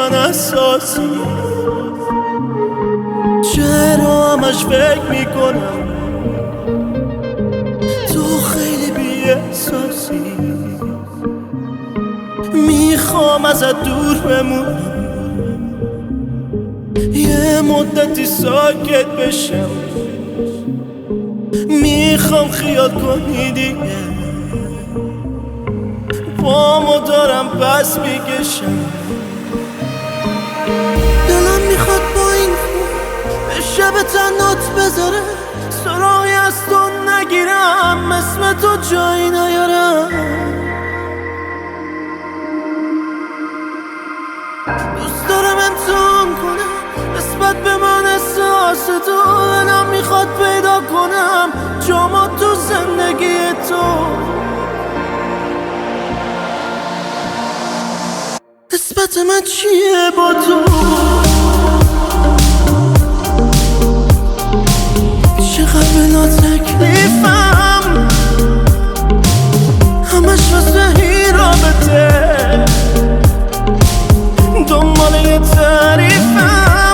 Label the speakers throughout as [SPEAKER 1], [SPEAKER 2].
[SPEAKER 1] من اساسی، چرا همش فکر میکنم تو خیلی بی احساسی. میخوام ازت دور بمونم، یه مدتی ساکت بشم، میخوام خیال کنی دیگه، پامو دارم پس میکشم. دلم میخواد با این به شب تنات بذاره، سراغی از تو نگیرم، اسم تو جایی نیارم. دوست دارم امتحان کنم نسبت به من احساس تو، دلم میخواد پیدا کنم جامو تو زندگی تو. نسبت من چیه با تو؟ چقدر بلا تکلیفم، همش واسه این رابطه، دنبال یه تعریفم.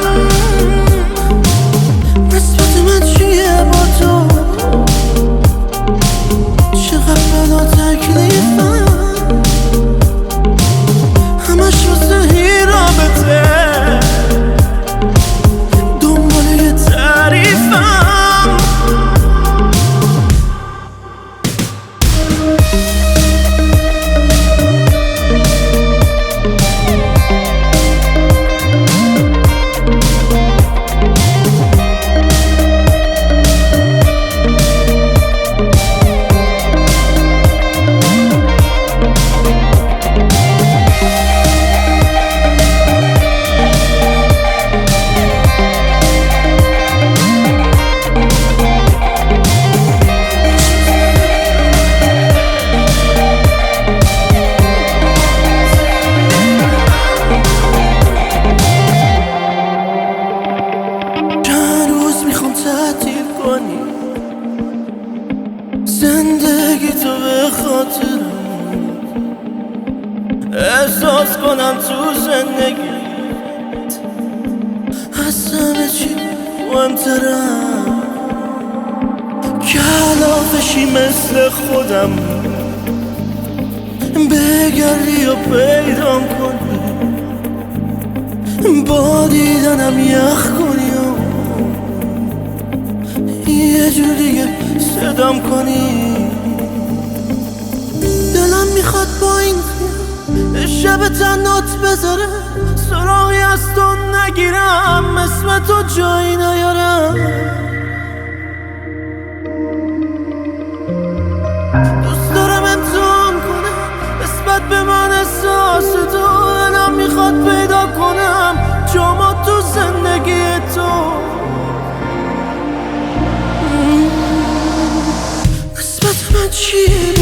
[SPEAKER 1] نسبت من چیه با تو؟ چقدر بلا تکلیفم، همش واسه این رابطه، دنبال یه تعریفم. تعطیل کنی زندگی تو به خاطرم، احساس کنم تو زندگیت از همه چی مهمترم، کلافشی مثل خودم، بگردی و پیدام کنی، با دیدنم یخ کنی و یه جور دیگه صدام کنی. دلم میخواد با این شب تنات بذاره، سراغی از تو نگیرم، اسم تو جایی نیارم. دوست دارم امتحان کنم نسبت به من احساس تو، دلم میخواد پیدا کنم جامو تو زندگی تو. نسبت من چیه